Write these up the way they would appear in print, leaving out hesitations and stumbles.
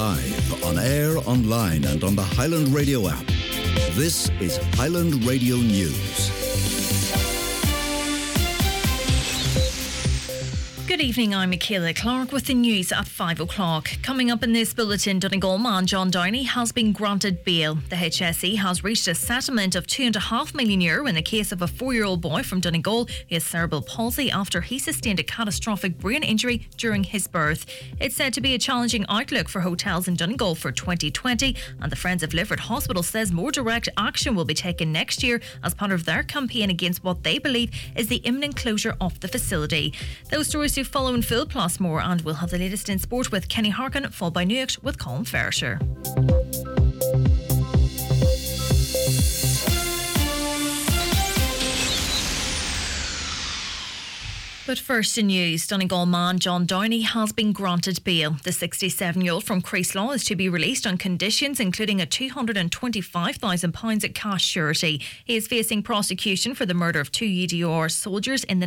Live, on air, online and on the Highland Radio app. This is Highland Radio News. Good evening, I'm Michaela Clark with the news at 5 o'clock. Coming up in this bulletin, Donegal man John Downey has been granted bail. The HSE has reached a settlement of €2.5 million in the case of a 4-year-old boy from Donegal who has cerebral palsy after he sustained a catastrophic brain injury during his birth. It's said to be a challenging outlook for hotels in Donegal for 2020, and the Friends of Lifford Hospital says more direct action will be taken next year as part of their campaign against what they believe is the imminent closure of the facility. Those stories to follow in full, plus more, and we'll have the latest in sport with Kenny Harkin, followed by News with Colin Fairshire. But first in news, Donegal man John Downey has been granted bail. The 67-year-old from Creaselaw is to be released on conditions including a £225,000 cash surety. He is facing prosecution for the murder of 2 UDR soldiers in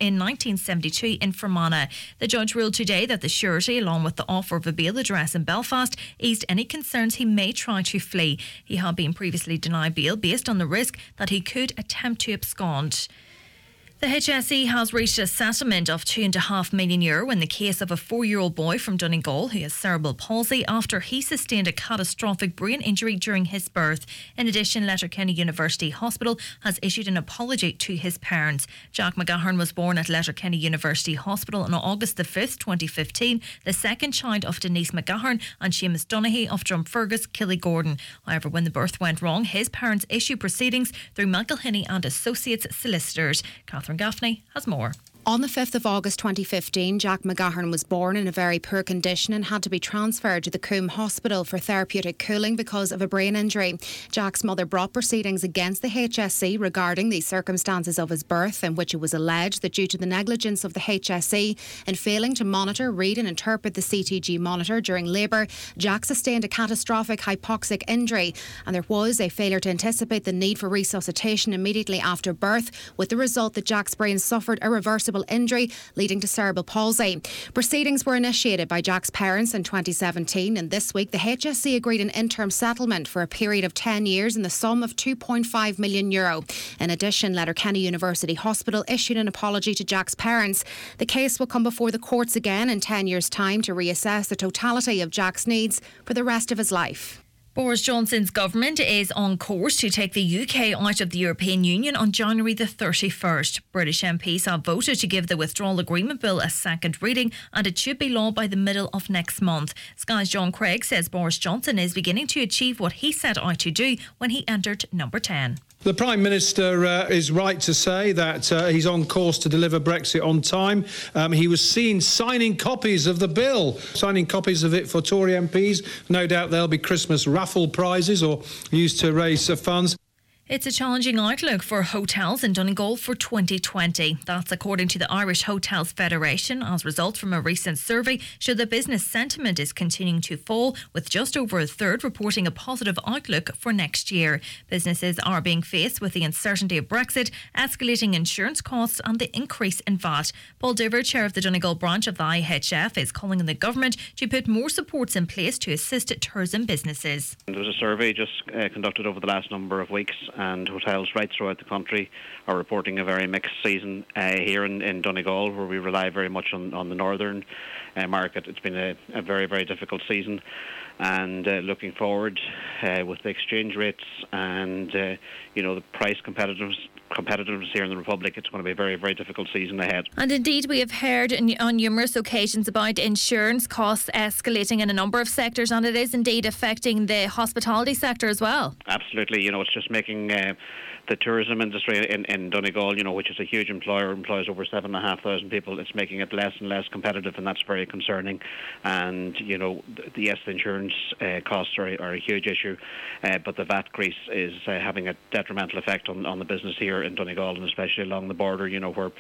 1972 in Fermanagh. The judge ruled today that the surety, along with the offer of a bail address in Belfast, eased any concerns he may try to flee. He had been previously denied bail based on the risk that he could attempt to abscond. The HSE has reached a settlement of €2.5 million in the case of a 4-year-old boy from Donegal who has cerebral palsy after he sustained a catastrophic brain injury during his birth. In addition, Letterkenny University Hospital has issued an apology to his parents. Jack McGahern was born at Letterkenny University Hospital on August the 5th, 2015, the second child of Denise McGahern and Seamus Donaghy of Drumfergus, Killygordon. However, when the birth went wrong, his parents issued proceedings through McElhinney and Associates Solicitors. Catherine Gaffney has more. On the 5th of August 2015, Jack McGahern was born in a very poor condition and had to be transferred to the Coombe Hospital for therapeutic cooling because of a brain injury. Jack's mother brought proceedings against the HSE regarding the circumstances of his birth, in which it was alleged that due to the negligence of the HSE in failing to monitor, read and interpret the CTG monitor during labour, Jack sustained a catastrophic hypoxic injury, and there was a failure to anticipate the need for resuscitation immediately after birth, with the result that Jack's brain suffered irreversible injury leading to cerebral palsy. Proceedings were initiated by Jack's parents in 2017, and this week the HSE agreed an interim settlement for a period of 10 years in the sum of €2.5 million. In addition, Letterkenny University Hospital issued an apology to Jack's parents. The case will come before the courts again in 10 years' time to reassess the totality of Jack's needs for the rest of his life. Boris Johnson's government is on course to take the UK out of the European Union on January the 31st. British MPs have voted to give the withdrawal agreement bill a second reading, and it should be law by the middle of next month. Sky's John Craig says Boris Johnson is beginning to achieve what he set out to do when he entered number 10. The Prime Minister is right to say that he's on course to deliver Brexit on time. He was seen signing copies of the bill, signing copies of it for Tory MPs. No doubt there'll be Christmas raffle prizes or used to raise funds. It's a challenging outlook for hotels in Donegal for 2020. That's according to the Irish Hotels Federation, as results from a recent survey show that business sentiment is continuing to fall, with just over a third reporting a positive outlook for next year. Businesses are being faced with the uncertainty of Brexit, escalating insurance costs and the increase in VAT. Paul Diver, chair of the Donegal branch of the IHF, is calling on the government to put more supports in place to assist tourism businesses. There was a survey just conducted over the last number of weeks, and hotels right throughout the country are reporting a very mixed season. Here in Donegal, where we rely very much on the northern market, it's been a very, very difficult season. And looking forward with the exchange rates and the price competitiveness here in the Republic, it's going to be a very, very difficult season ahead. And indeed, we have heard on numerous occasions about insurance costs escalating in a number of sectors, and it is indeed affecting the hospitality sector as well. Absolutely. It's just making the tourism industry in Donegal, which is a huge employer, employs over 7,500 people. It's making it less and less competitive, and that's very concerning. And, the insurance costs are a huge issue, but the VAT increase is having a detrimental effect on the business here in Donegal, and especially along the border, where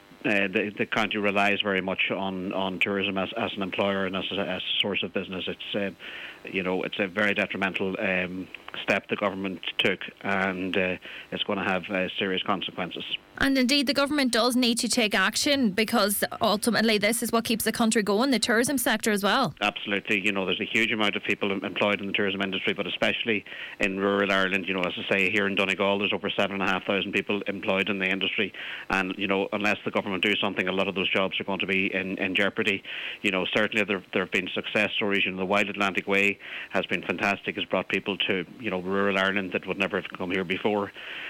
the county relies very much on tourism as an employer and as a source of business. It's a very detrimental step the government took, and it's going to have serious consequences. And indeed, the government does need to take action, because ultimately this is what keeps the country going, the tourism sector as well. Absolutely. There's a huge amount of people employed in the tourism industry, but especially in rural Ireland. As I say, here in Donegal, there's over 7,500 people employed in the industry. And, unless the government do something, a lot of those jobs are going to be in jeopardy. Certainly there have been success stories. The Wild Atlantic Way has been fantastic. It's brought people to, rural Ireland that would never have come here before.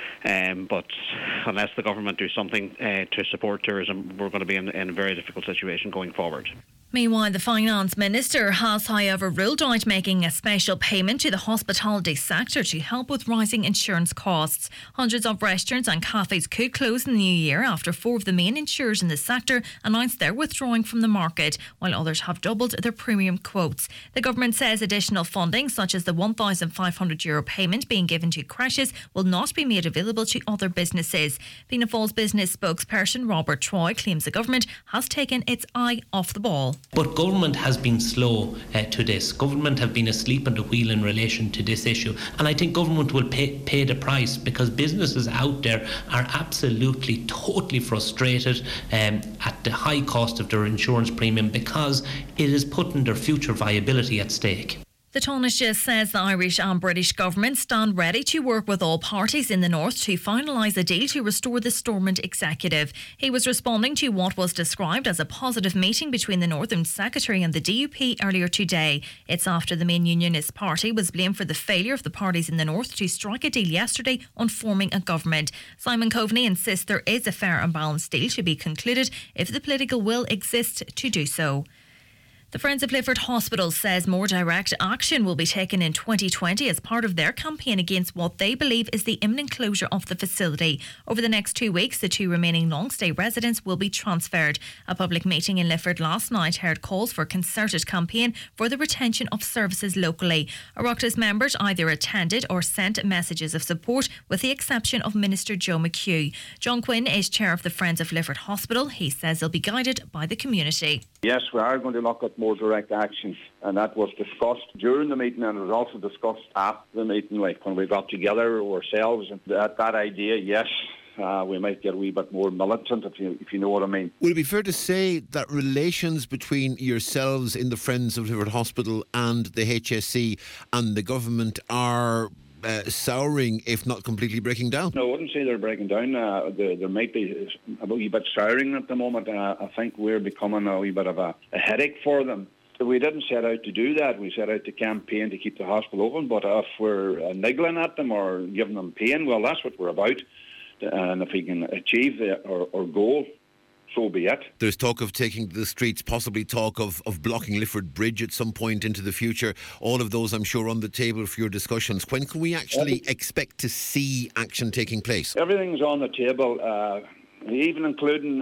But unless the government do something to support tourism, we're going to be in a very difficult situation going forward. Meanwhile, the Finance Minister has, however, ruled out making a special payment to the hospitality sector to help with rising insurance costs. Hundreds of restaurants and cafes could close in the new year after 4 of the main insurers in the sector announced they're withdrawing from the market, while others have doubled their premium quotes. The government says additional funding, such as the €1,500 payment being given to creches, will not be made available to other businesses. Fianna Fáil's business spokesperson Robert Troy claims the government has taken its eye off the ball. But government has been slow to this. Government have been asleep at the wheel in relation to this issue. And I think government will pay the price, because businesses out there are absolutely, totally frustrated at the high cost of their insurance premium, because it is putting their future viability at stake. The Taoiseach says the Irish and British governments stand ready to work with all parties in the north to finalise a deal to restore the Stormont executive. He was responding to what was described as a positive meeting between the Northern Secretary and the DUP earlier today. It's after the main Unionist Party was blamed for the failure of the parties in the north to strike a deal yesterday on forming a government. Simon Coveney insists there is a fair and balanced deal to be concluded if the political will exists to do so. The Friends of Lifford Hospital says more direct action will be taken in 2020 as part of their campaign against what they believe is the imminent closure of the facility. Over the next 2 weeks, the 2 remaining long-stay residents will be transferred. A public meeting in Lifford last night heard calls for a concerted campaign for the retention of services locally. Oireachtas members either attended or sent messages of support, with the exception of Minister Joe McHugh. John Quinn is chair of the Friends of Lifford Hospital. He says they'll be guided by the community. Yes, we are going to look at more direct action, and that was discussed during the meeting, and it was also discussed after the meeting, like when we got together ourselves. And that idea, yes, we might get a wee bit more militant, if you know what I mean. Would it be fair to say that relations between yourselves in the Friends of Lifford Hospital and the HSE and the government are souring, if not completely breaking down? No, I wouldn't say they're breaking down. There might be a wee bit souring at the moment. I think we're becoming a wee bit of a headache for them. So we didn't set out to do that. We set out to campaign to keep the hospital open. But if we're niggling at them or giving them pain, well, that's what we're about. And if we can achieve our goal, so be it. There's talk of taking to the streets, possibly talk of blocking Lifford Bridge at some point into the future. All of those, I'm sure, on the table for your discussions. When can we actually expect to see action taking place? Everything's on the table, even including,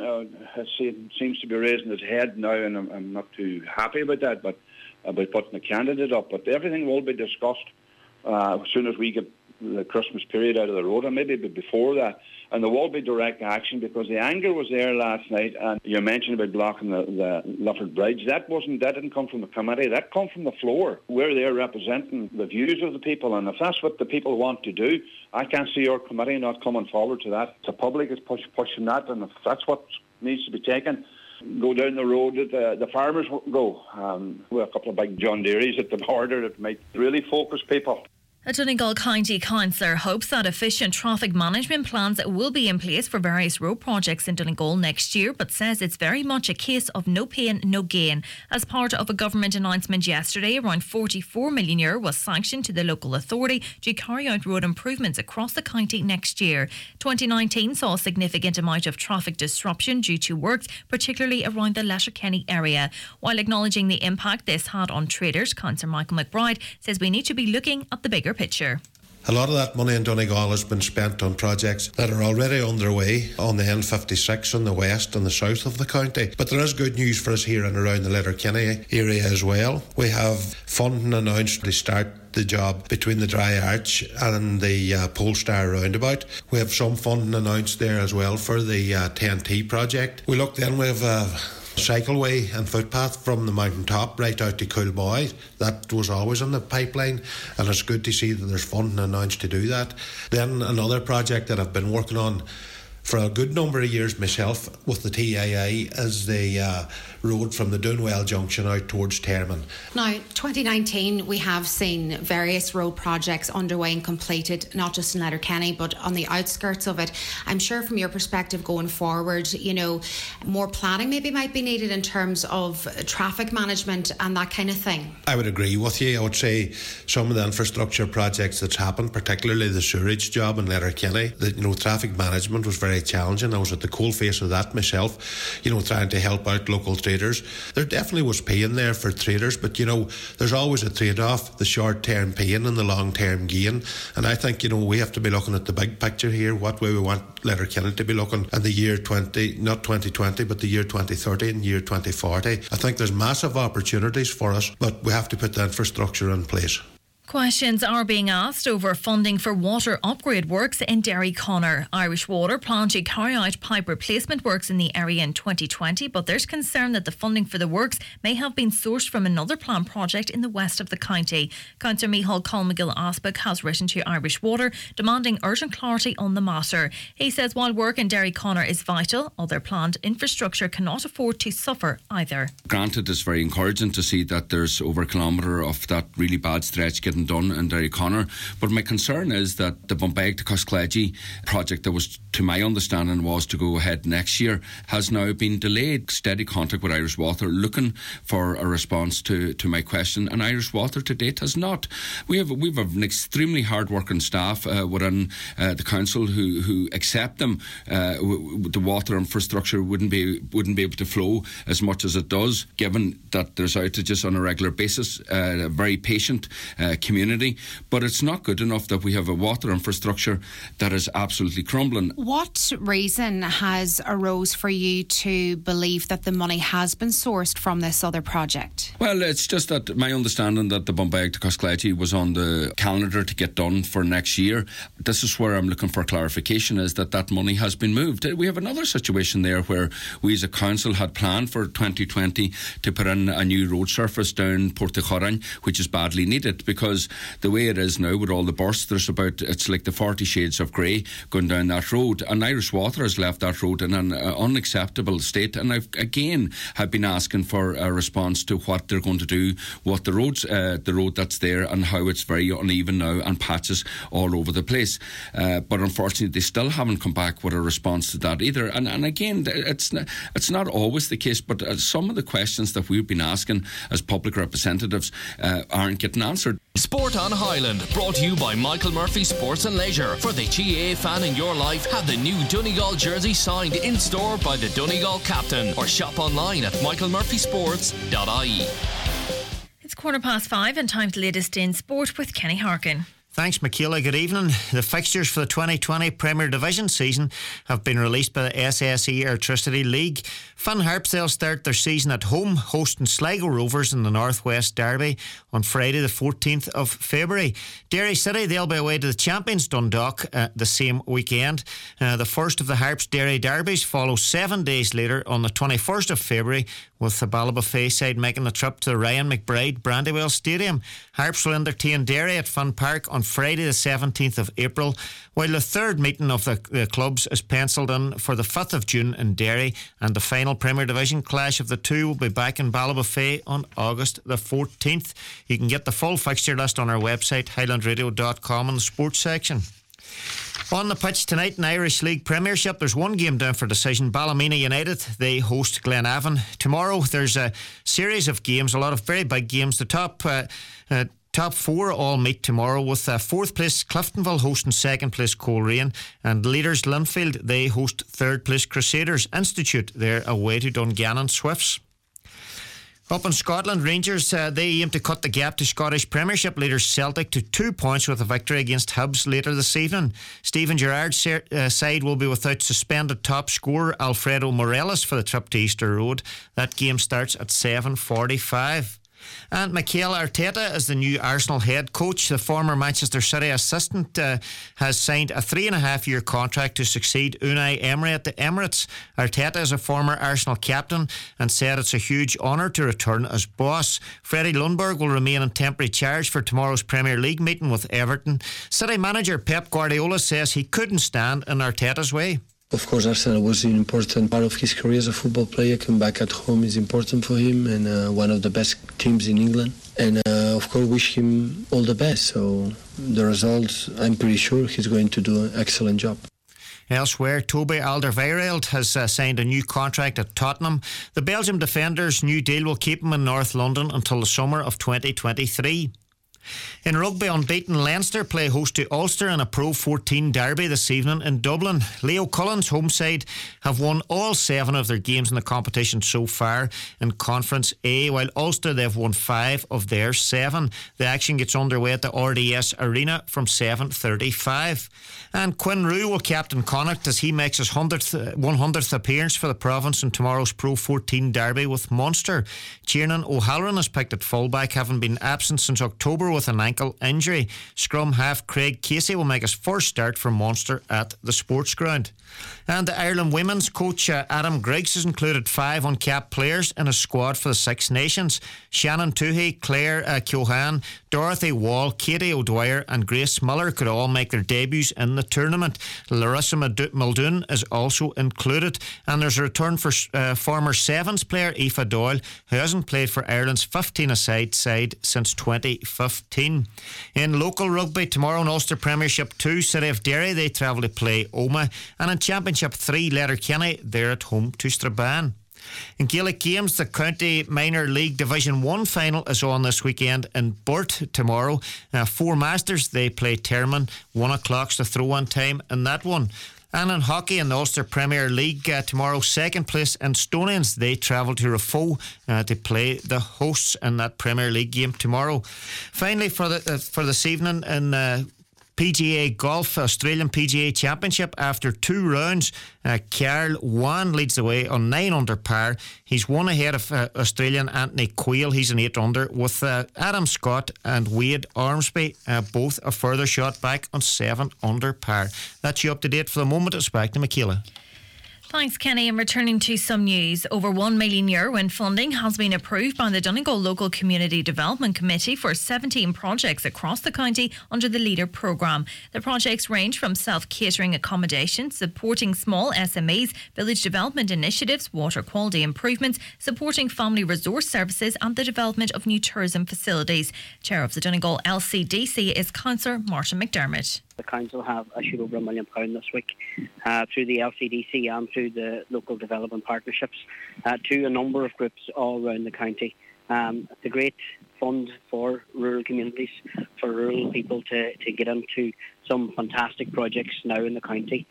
it seems to be raising its head now, and I'm not too happy about that, but about putting a candidate up. But everything will be discussed as soon as we get the Christmas period out of the road, and maybe before that. And there will be direct action, because the anger was there last night. And you mentioned about blocking the Lifford Bridge. That didn't come from the committee. That come from the floor. We're there representing the views of the people, and if that's what the people want to do, I can't see our committee not coming forward to that. The public is pushing that, and if that's what needs to be taken, go down the road that the farmers go. We have a couple of big John Deeres at the border that might really focus people. A Donegal County councillor hopes that efficient traffic management plans will be in place for various road projects in Donegal next year, but says it's very much a case of no pain, no gain. As part of a government announcement yesterday, around €44 million was sanctioned to the local authority to carry out road improvements across the county next year. 2019 saw a significant amount of traffic disruption due to works, particularly around the Letterkenny area. While acknowledging the impact this had on traders, Councillor Michael McBride says we need to be looking at the bigger picture. A lot of that money in Donegal has been spent on projects that are already underway on the N56 in the west and the south of the county. But there is good news for us here and around the Letterkenny area as well. We have funding announced to start the job between the Dry Arch and the Polestar roundabout. We have some funding announced there as well for the TNT project. We have cycleway and footpath from the mountain top right out to Coolboy. That was always in the pipeline, and it's good to see that there's funding announced to do that. Then another project that I've been working on for a good number of years myself with the TII as the road from the Dunwell Junction out towards Termon. Now, 2019, we have seen various road projects underway and completed, not just in Letterkenny, but on the outskirts of it. I'm sure from your perspective going forward, you know, more planning maybe might be needed in terms of traffic management and that kind of thing. I would agree with you. I would say some of the infrastructure projects that's happened, particularly the sewerage job in Letterkenny, traffic management was very challenging. I was at the coalface of that myself, trying to help out local traders. There definitely was pain there for traders, but there's always a trade-off, the short-term pain and the long-term gain. And I think we have to be looking at the big picture here, what way we want Letterkenny to be looking in the year not 2020, but the year 2030 and year 2040. I think there's massive opportunities for us, but we have to put the infrastructure in place. Questions are being asked over funding for water upgrade works in Derry Connor. Irish Water plan to carry out pipe replacement works in the area in 2020, but there's concern that the funding for the works may have been sourced from another planned project in the west of the county. Councillor Micheál Colmcille-Aspeck has written to Irish Water demanding urgent clarity on the matter. He says while work in Derry Connor is vital, other planned infrastructure cannot afford to suffer either. Granted, it's very encouraging to see that there's over a kilometre of that really bad stretch getting done in Derry Connor, but my concern is that the Bombay to Coscleggy project that was, to my understanding, was to go ahead next year has now been delayed. Steady contact with Irish Water looking for a response to my question, and Irish Water to date has not. We have an extremely hard working staff within the council who accept them. The water infrastructure wouldn't be able to flow as much as it does, given that there's outages on a regular basis. A very patient community, but it's not good enough that we have a water infrastructure that is absolutely crumbling. What reason has arose for you to believe that the money has been sourced from this other project? Well, it's just that my understanding that the Bombay to Coscleggy was on the calendar to get done for next year. This is where I'm looking for clarification, is that money has been moved. We have another situation there where we as a council had planned for 2020 to put in a new road surface down Portacorran, which is badly needed, because the way it is now with all the bursts, it's like the 40 shades of grey going down that road, and Irish Water has left that road in an unacceptable state, and I've again have been asking for a response to what they're going to do with the road that's there and how it's very uneven now and patches all over the place, but unfortunately they still haven't come back with a response to that either, and again it's not always the case, but some of the questions that we've been asking as public representatives aren't getting answered. Sport on Highland, brought to you by Michael Murphy Sports and Leisure. For the GAA fan in your life, have the new Donegal jersey signed in store by the Donegal captain, or shop online at michaelmurphysports.ie. It's 5:15 and time for the latest in sport with Kenny Harkin. Thanks, Michaela. Good evening. The fixtures for the 2020 Premier Division season have been released by the SSE Airtricity League. Finn Harps, they'll start their season at home, hosting Sligo Rovers in the North West Derby on Friday the 14th of February. Derry City, they'll be away to the champions Dundalk the same weekend. The first of the Harps Derry derbies follows 7 days later on the 21st of February, with the Ballybofey side making the trip to the Ryan McBride Brandywell Stadium. Harps will entertain Derry at Finn Park on Friday the 17th of April, while the third meeting of the clubs is pencilled in for the 5th of June in Derry, and the final Premier Division clash of the two will be back in Ballybofey on August the 14th. You can get the full fixture list on our website, highlandradio.com, in the sports section. On the pitch tonight in Irish League Premiership, there's one game down for decision. Ballymena United, they host Glenavon. Tomorrow there's a series of games, a lot of very big games. The top four all meet tomorrow, with 4th place Cliftonville hosting 2nd place Coleraine, and leaders Linfield, they host 3rd place Crusaders Institute. They're away to Dungannon Swifts. Up in Scotland, Rangers, they aim to cut the gap to Scottish Premiership leaders Celtic to 2 points with a victory against Hibs later this evening. Stephen Gerrard's side will be without suspended top scorer Alfredo Morelos for the trip to Easter Road. That game starts at 7:45. And Mikel Arteta is the new Arsenal head coach. The former Manchester City assistant has signed a 3.5-year contract to succeed Unai Emery at the Emirates. Arteta is a former Arsenal captain and said it's a huge honour to return as boss. Freddie Lundberg will remain in temporary charge for tomorrow's Premier League meeting with Everton. City manager Pep Guardiola says he couldn't stand in Arteta's way. Of course, Arsenal was an important part of his career as a football player. Coming back at home is important for him, and one of the best teams in England. And of course, wish him all the best. So the results, I'm pretty sure he's going to do an excellent job. Elsewhere, Toby Alderweireld has signed a new contract at Tottenham. The Belgium defender's new deal will keep him in North London until the summer of 2023. In rugby, unbeaten Leinster play host to Ulster in a Pro 14 derby this evening in Dublin. Leo Cullen's home side have won all 7 of their games in the competition so far in Conference A, while Ulster they've won 5 of their 7. The action gets underway at the RDS Arena from 7:35. And Quinn Roux will captain Connacht as he makes his 100th appearance for the province in tomorrow's Pro 14 derby with Munster. Tiernan O'Halloran is picked at fullback, having been absent since October with an ankle injury. Scrum half Craig Casey will make his first start for Munster at the Sports Ground. And the Ireland women's coach Adam Griggs has included 5 uncapped players in his squad for the Six Nations. Shannon Toohey, Claire Keohane, Dorothy Wall, Katie O'Dwyer and Grace Miller could all make their debuts in the tournament. Larissa Muldoon is also included, and there's a return for former Sevens player Aoife Doyle, who hasn't played for Ireland's 15-a-side side since 2015. In local rugby, tomorrow in Ulster Premiership 2, City of Derry, they travel to play Omagh, and in Championship 3, Letterkenny, they're at home to Strabane. In Gaelic games, the County Minor League Division 1 final is on this weekend in Burt tomorrow. 4 Masters, they play Termon. 1 o'clock's the throw-on time in that one. And in hockey, in the Ulster Premier League tomorrow, second place Estonians, they travel to Rafo to play the hosts in that Premier League game tomorrow. Finally, for this evening in PGA Golf, Australian PGA Championship, after 2 rounds, Carl Wan leads the way on 9 under par. He's 1 ahead of Australian Anthony Quayle. He's an 8 under, with Adam Scott and Wade Ormsby both a further shot back on 7 under par. That's you up to date for the moment. It's back to Michaela. Thanks, Kenny. And returning to some news, over €1 million in funding has been approved by the Donegal Local Community Development Committee for 17 projects across the county under the LEADER programme. The projects range from self-catering accommodation, supporting small SMEs, village development initiatives, water quality improvements, supporting family resource services and the development of new tourism facilities. Chair of the Donegal LCDC is Councillor Martin McDermott. The council have issued over £1 million this week through the LCDC and through the local development partnerships to a number of groups all around the county. It's a great fund for rural communities, for rural people to get into some fantastic projects now in the county.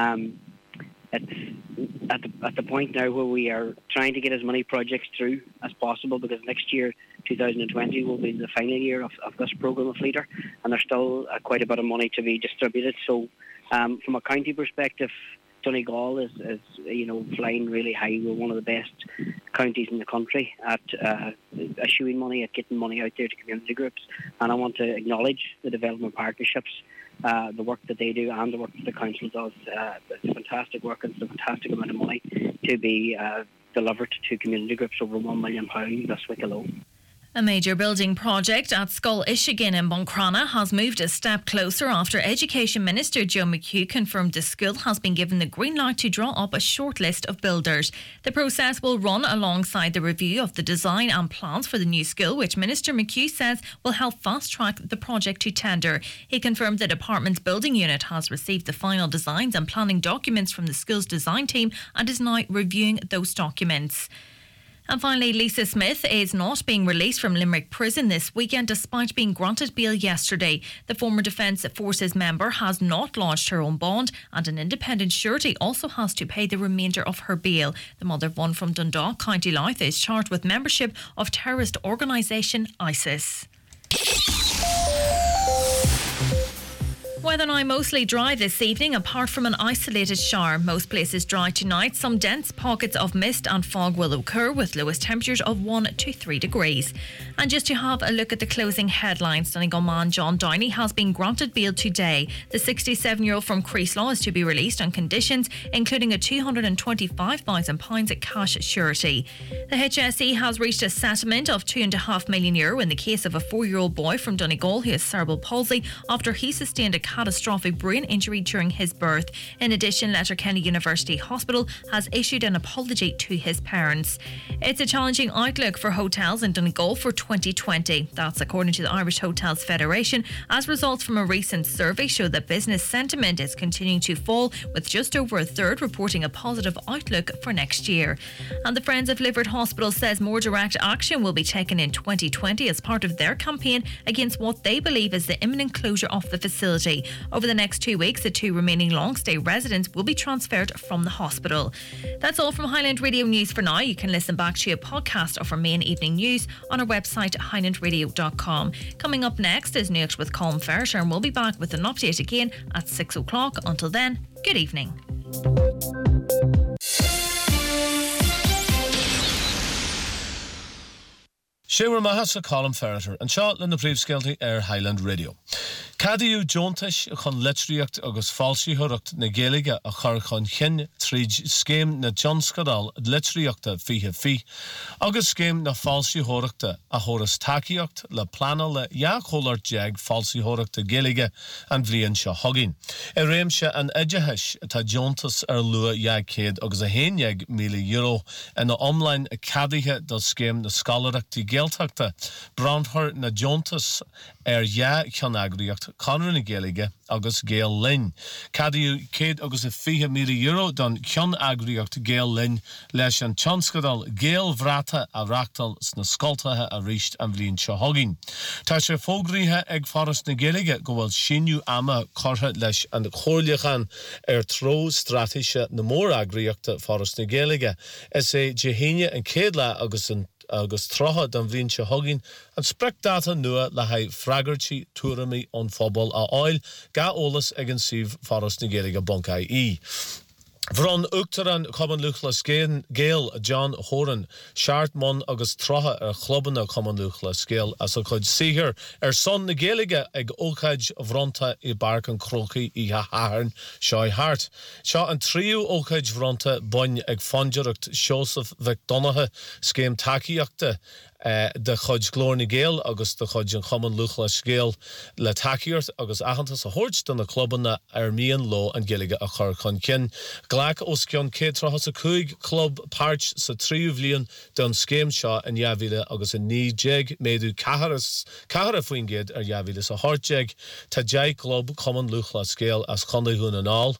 It's at the point now where we are trying to get as many projects through as possible, because next year, 2020, will be the final year of this programme of LEADER, and there's still quite a bit of money to be distributed. So from a county perspective, Donegal is flying really high. We're one of the best counties in the country at issuing money, at getting money out there to community groups, and I want to acknowledge the development partnerships, the work that they do and the work that the council does. It's fantastic work, and it's a fantastic amount of money to be delivered to community groups, over £1 million this week alone. A major building project at Scoil Ishigan in Buncrana has moved a step closer after Education Minister Joe McHugh confirmed the school has been given the green light to draw up a short list of builders. The process will run alongside the review of the design and plans for the new school, which Minister McHugh says will help fast-track the project to tender. He confirmed the department's building unit has received the final designs and planning documents from the school's design team and is now reviewing those documents. And finally, Lisa Smith is not being released from Limerick Prison this weekend despite being granted bail yesterday. The former Defence Forces member has not lodged her own bond, and an independent surety also has to pay the remainder of her bail. The mother of one from Dundalk, County Louth, is charged with membership of terrorist organisation ISIS. Weather now mostly dry this evening, apart from an isolated shower. Most places dry tonight. Some dense pockets of mist and fog will occur, with lowest temperatures of 1 to 3 degrees. And just to have a look at the closing headlines, Donegal man John Downey has been granted bail today. The 67-year-old from Creeslaw is to be released on conditions, including a £225,000 cash surety. The HSE has reached a settlement of €2.5 million in the case of a 4-year-old boy from Donegal who has cerebral palsy after he sustained a catastrophic brain injury during his birth. In addition, Letterkenny University Hospital has issued an apology to his parents. It's a challenging outlook for hotels in Donegal for 2020. That's according to the Irish Hotels Federation, as results from a recent survey show that business sentiment is continuing to fall, with just over a third reporting a positive outlook for next year. And the Friends of Lifford Hospital says more direct action will be taken in 2020 as part of their campaign against what they believe is the imminent closure of the facility. Over the next 2 weeks, the 2 remaining long-stay residents will be transferred from the hospital. That's all from Highland Radio News for now. You can listen back to a podcast of our main evening news on our website, highlandradio.com. Coming up next is News with Colm Ferritter, and we'll be back with an update again at 6 o'clock. Until then, good evening. Siúr maithas a Colm Ferritter an seo le na príomhscéaltaí Highland Radio. Cadiú Jontais a chun litríocht agus fáilsíthireacht na Gaeilge a chur chun chin tríd scéim na John Scadal litríochta fiche agus scéim na fáilsíthireachta a choras takeíocht le plana le jaachholart jag fáilsíthireachta Gaeilge an bhliain seo hagin. Réimse an iditheis tá Jontas lua jag agus a €1 million in na online cadíthe do scéim na scalareachtaí Gaeltachta brandthir na Jontas cheanagriacht Conran na Gaeilge agus Gael Lynn. Cadiú céad agus a €50 million don cheanagriacht Gael Lynn leis an tionscadal Gael Vrata a rachtal sna scoltathe a ríist an bhliain seo hagin. Tá sé fógraithe ag Forras na Gaeilge go bhfuil sinniú ama cortha leis an chóirliachan tró strateise na mór agriachta Forras na Gaeilge. Is é Jehéine an céadla agus trocha don bhliain seo hagin an sprec data nua le haid fragartí túramí an fphobal a áil ga ólas ag an sibh Forras na Gaeilge Buncaí. Bhron uachtar an Common Luchla Gael John Horan, Shartmon agus trocha chluban a Common Luchla Scéal as a chud sihir son na Gaeilge ag ócaid bhronta I barc an crochaí I haharn seo hart. Seo an tríú ócaid bhronta bain ag fandireacht Joseph Vicdonagh scéim takeíochta de chud glór na Gael agus de chud an Common Luchla Scéal le takeíocht agus achantas a hort don na cluban na Armíon Lo an Gaeilge a chur chun cin. Glach os cion cétrachas a cúig club páirt sa tríú bhliain don scéim seo in Yavile agus in ní jeg méadú cahara faoin géad Yavile sa hartjeg tá jeg club Common Luchla Scéal as chundaithún an áil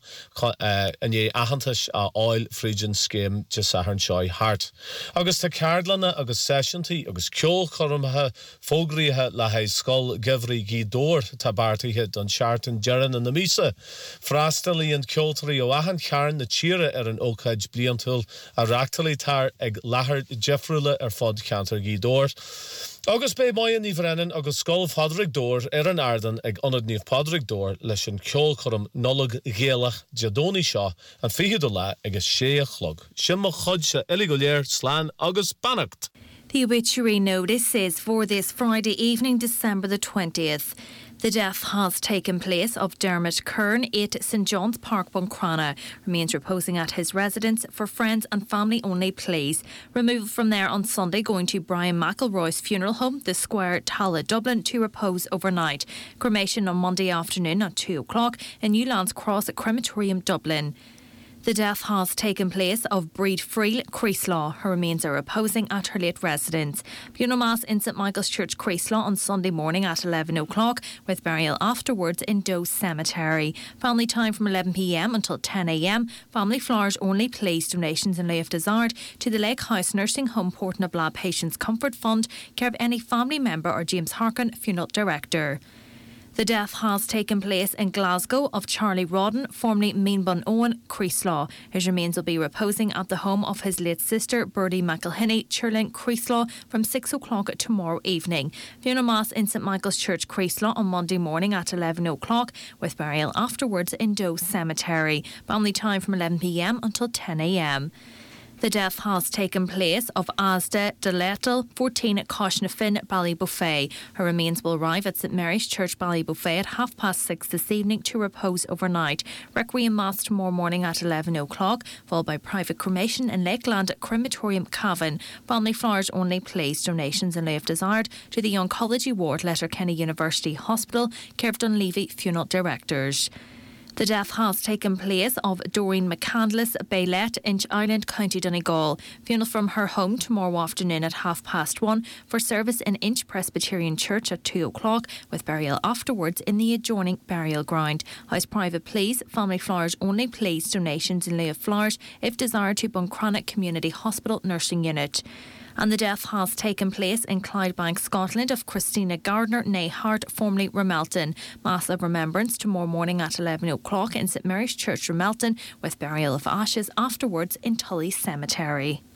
in é achantas a áil frídin scéim de saharn seo hart. Agus tá cardlanna agus sessiontaí agus ceol chorumathe fógraithe le haid scoil givrí gídóir tá bartaithe don seaartan dearan na mísa. Freastalí an ceoltarí ó ahan chearn na tíre an ócaid bliantul a rachtalí tar ag lethar Jeffrúla fod cantar gídóir. Agus bé maian ní bhrennen agus scoil Fodric Dór an ardan ag onad níomh Podric Dór leis an ceol chum nolag géalach Jadóní seo an fihiú le agus sé a chlog. Sin mo chud se iligoléir slán agus bannacht. The obituary notice says for this Friday evening, December the 20th. The death has taken place of Dermot Kern at St John's Park, Buncrana. Remains reposing at his residence for friends and family only, please. Removal from there on Sunday going to Brian McElroy's funeral home, the Square, Tala, Dublin, to repose overnight. Cremation on Monday afternoon at 2 o'clock in Newlands Cross Crematorium, Dublin. The death has taken place of Breed Friel, Creeslaw. Her remains are reposing at her late residence. Funeral Mass in St Michael's Church, Creeslaw on Sunday morning at 11 o'clock, with burial afterwards in Doe Cemetery. Family time from 11 p.m. until 10 a.m. Family flowers only, please. Donations in lieu if desired to the Lake House Nursing Home Portnablad Patients Comfort Fund, care of any family member or James Harkin, Funeral Director. The death has taken place in Glasgow of Charlie Rodden, formerly Meanbun Owen, Creeslaw. His remains will be reposing at the home of his late sister, Birdie McElhinney, Churling, Creeslaw, from 6 o'clock tomorrow evening. Funeral Mass in St Michael's Church, Creeslaw on Monday morning at 11 o'clock, with burial afterwards in Doe Cemetery. Family time from 11 p.m. until 10 a.m. The death has taken place of Asda de Lettle, 14 at Coshnafin, Ballybuffet. Her remains will arrive at St Mary's Church, Ballybuffet at 6:30 this evening to repose overnight. Requiem Mass tomorrow morning at 11 o'clock, followed by private cremation in Lakeland Crematorium Cavan. Family flowers only, please. Donations in lieu of desired to the Oncology Ward, Letterkenny University Hospital, care of Dunleavy Funeral Directors. The death has taken place of Doreen McCandless, Baylet, Inch Island, County Donegal. Funeral from her home tomorrow afternoon at 1:30 for service in Inch Presbyterian Church at 2 o'clock, with burial afterwards in the adjoining burial ground. House private, please. Family flowers only, please. Donations in lieu of flowers, if desired, to Buncranick Community Hospital Nursing Unit. And the death has taken place in Clydebank, Scotland, of Christina Gardner, née Hart, formerly Ramelton. Mass of remembrance tomorrow morning at 11 o'clock in St Mary's Church, Ramelton, with burial of ashes afterwards in Tully Cemetery.